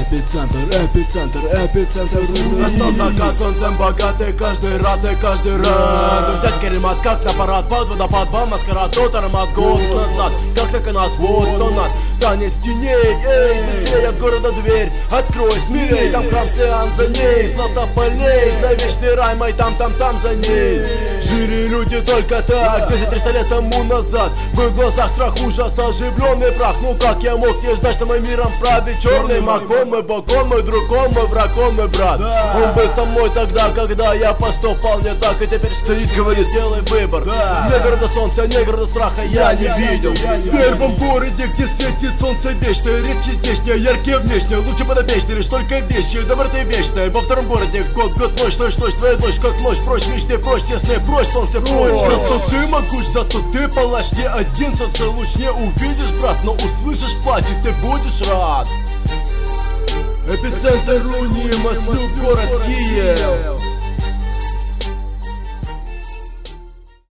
эпицентр. Настал закат, солнцем богатый, каждый рад и каждый рад. Взять керемат, как на парад, под водопад, вам маскарад, тот аромат год назад, как на канат, вот он над. Танец теней, эй, быстрее от города дверь, открой, смирей, там храм Слиан за ней, злато полей, за вечный рай мой, там за ней. Жили люди только так, 200-300 лет тому назад, в их глазах страх, ужас, оживленный прах. Ну как я мог не знать, что мы миром правит черный маком, мы боком, мы другом, мы врагом, мы брат. Он был со мной тогда, когда я поступал не так, и теперь стоит, говорит, делай выбор. Не города солнца, не города страха я не видел. В первом городе, где светит солнце вечное, речи здешние, яркие внешние, лучше подопечные, лишь только вещи, доброты вечные. Во втором городе год, ночь, твоя ночь, как ночь, прочь, лишнее, прочь, тесное, прочь, солнце, прочь. Зато ты могуч, зато ты палач, не один, солнце луч не увидишь, брат, но услышишь плач, и ты будешь рад. Эпицентр Руни, Маслюк, город Киев.